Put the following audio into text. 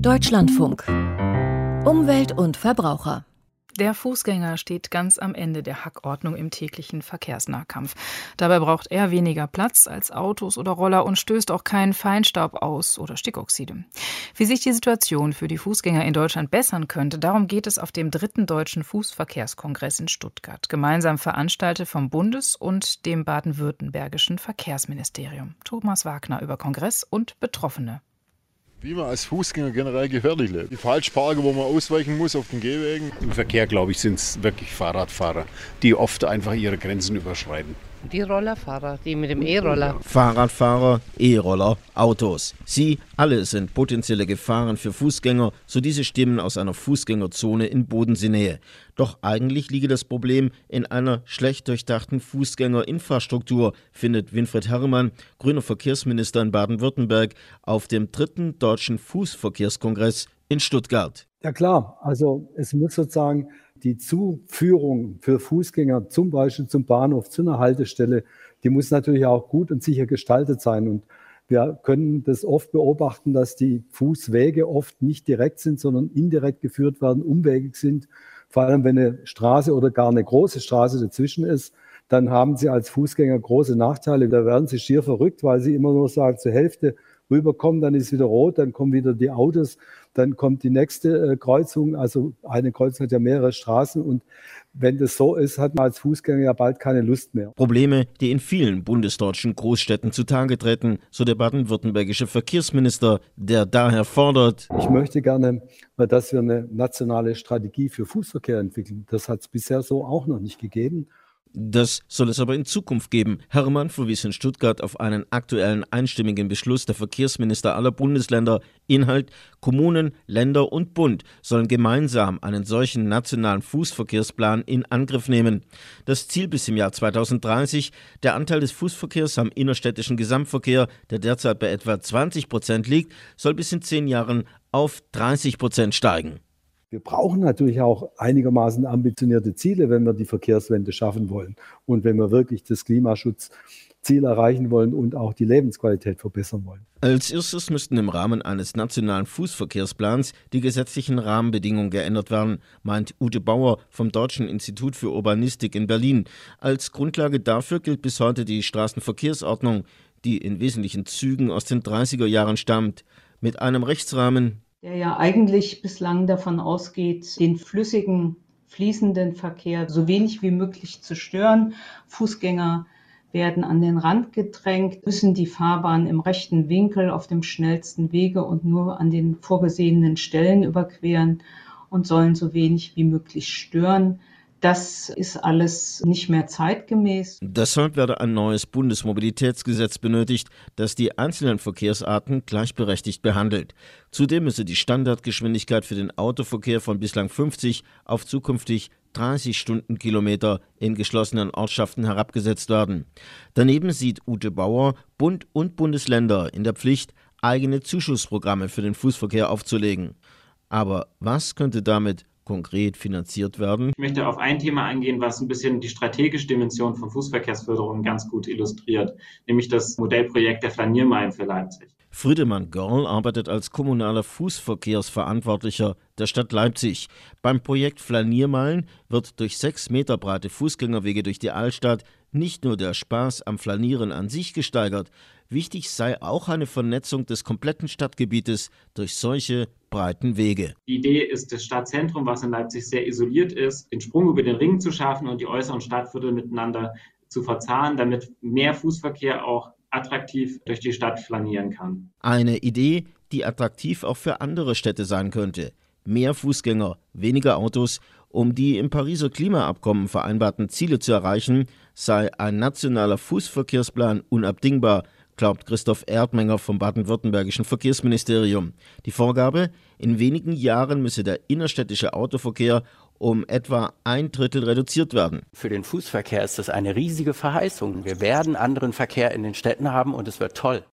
Deutschlandfunk. Umwelt und Verbraucher. Der Fußgänger steht ganz am Ende der Hackordnung im täglichen Verkehrsnahkampf. Dabei braucht er weniger Platz als Autos oder Roller und stößt auch keinen Feinstaub aus oder Stickoxide. Wie sich die Situation für die Fußgänger in Deutschland bessern könnte, darum geht es auf dem 3. Deutschen Fußverkehrskongress in Stuttgart, gemeinsam veranstaltet vom Bundes- und dem baden-württembergischen Verkehrsministerium. Thomas Wagner über Kongress und Betroffene. Wie man als Fußgänger generell gefährlich lebt. Die Falschparker, wo man ausweichen muss auf den Gehwegen. Im Verkehr, glaube ich, sind es wirklich Fahrradfahrer, die oft einfach ihre Grenzen überschreiten. Die Rollerfahrer, die mit dem E-Roller. Fahrradfahrer, E-Roller, Autos. Sie alle sind potenzielle Gefahren für Fußgänger, so diese Stimmen aus einer Fußgängerzone in Bodenseenähe. Doch eigentlich liege das Problem in einer schlecht durchdachten Fußgängerinfrastruktur, findet Winfried Herrmann, grüner Verkehrsminister in Baden-Württemberg, auf dem 3. Deutschen Fußverkehrskongress in Stuttgart. Ja klar, also es muss sozusagen die Zuführung für Fußgänger zum Beispiel zum Bahnhof, zu einer Haltestelle, die muss natürlich auch gut und sicher gestaltet sein. Und wir können das oft beobachten, dass die Fußwege oft nicht direkt sind, sondern indirekt geführt werden, umwegig sind. Vor allem, wenn eine Straße oder gar eine große Straße dazwischen ist, dann haben Sie als Fußgänger große Nachteile. Da werden Sie schier verrückt, weil Sie immer nur sagen, zur Hälfte rüberkommen, dann ist wieder rot, dann kommen wieder die Autos, dann kommt die nächste Kreuzung. Also eine Kreuzung hat ja mehrere Straßen und wenn das so ist, hat man als Fußgänger ja bald keine Lust mehr. Probleme, die in vielen bundesdeutschen Großstädten zutage treten, so der baden-württembergische Verkehrsminister, der daher fordert: Ich möchte gerne, dass wir eine nationale Strategie für Fußverkehr entwickeln. Das hat es bisher so auch noch nicht gegeben. Das soll es aber in Zukunft geben. Herrmann verwies in Stuttgart auf einen aktuellen einstimmigen Beschluss der Verkehrsminister aller Bundesländer. Inhalt: Kommunen, Länder und Bund sollen gemeinsam einen solchen nationalen Fußverkehrsplan in Angriff nehmen. Das Ziel bis im Jahr 2030, der Anteil des Fußverkehrs am innerstädtischen Gesamtverkehr, der derzeit bei etwa 20% liegt, soll bis in 10 Jahren auf 30% steigen. Wir brauchen natürlich auch einigermaßen ambitionierte Ziele, wenn wir die Verkehrswende schaffen wollen und wenn wir wirklich das Klimaschutzziel erreichen wollen und auch die Lebensqualität verbessern wollen. Als erstes müssten im Rahmen eines nationalen Fußverkehrsplans die gesetzlichen Rahmenbedingungen geändert werden, meint Ute Bauer vom Deutschen Institut für Urbanistik in Berlin. Als Grundlage dafür gilt bis heute die Straßenverkehrsordnung, die in wesentlichen Zügen aus den 30er Jahren stammt, mit einem Rechtsrahmen, der ja eigentlich bislang davon ausgeht, den flüssigen, fließenden Verkehr so wenig wie möglich zu stören. Fußgänger werden an den Rand gedrängt, müssen die Fahrbahn im rechten Winkel auf dem schnellsten Wege und nur an den vorgesehenen Stellen überqueren und sollen so wenig wie möglich stören. Das ist alles nicht mehr zeitgemäß. Deshalb werde ein neues Bundesmobilitätsgesetz benötigt, das die einzelnen Verkehrsarten gleichberechtigt behandelt. Zudem müsse die Standardgeschwindigkeit für den Autoverkehr von bislang 50 auf zukünftig 30 Stundenkilometer in geschlossenen Ortschaften herabgesetzt werden. Daneben sieht Ute Bauer Bund und Bundesländer in der Pflicht, eigene Zuschussprogramme für den Fußverkehr aufzulegen. Aber was könnte damit konkret finanziert werden? Ich möchte auf ein Thema eingehen, was ein bisschen die strategische Dimension von Fußverkehrsförderung ganz gut illustriert, nämlich das Modellprojekt der Flaniermeilen für Leipzig. Friedemann Görl arbeitet als kommunaler Fußverkehrsverantwortlicher der Stadt Leipzig. Beim Projekt Flaniermeilen wird durch 6 Meter breite Fußgängerwege durch die Altstadt nicht nur der Spaß am Flanieren an sich gesteigert, wichtig sei auch eine Vernetzung des kompletten Stadtgebietes durch solche breiten Wege. Die Idee ist, das Stadtzentrum, was in Leipzig sehr isoliert ist, den Sprung über den Ring zu schaffen und die äußeren Stadtviertel miteinander zu verzahnen, damit mehr Fußverkehr auch attraktiv durch die Stadt flanieren kann. Eine Idee, die attraktiv auch für andere Städte sein könnte. Mehr Fußgänger, weniger Autos. Um die im Pariser Klimaabkommen vereinbarten Ziele zu erreichen, sei ein nationaler Fußverkehrsplan unabdingbar, glaubt Christoph Erdmenger vom baden-württembergischen Verkehrsministerium. Die Vorgabe: in wenigen Jahren müsse der innerstädtische Autoverkehr um etwa 1/3 reduziert werden. Für den Fußverkehr ist das eine riesige Verheißung. Wir werden anderen Verkehr in den Städten haben und es wird toll.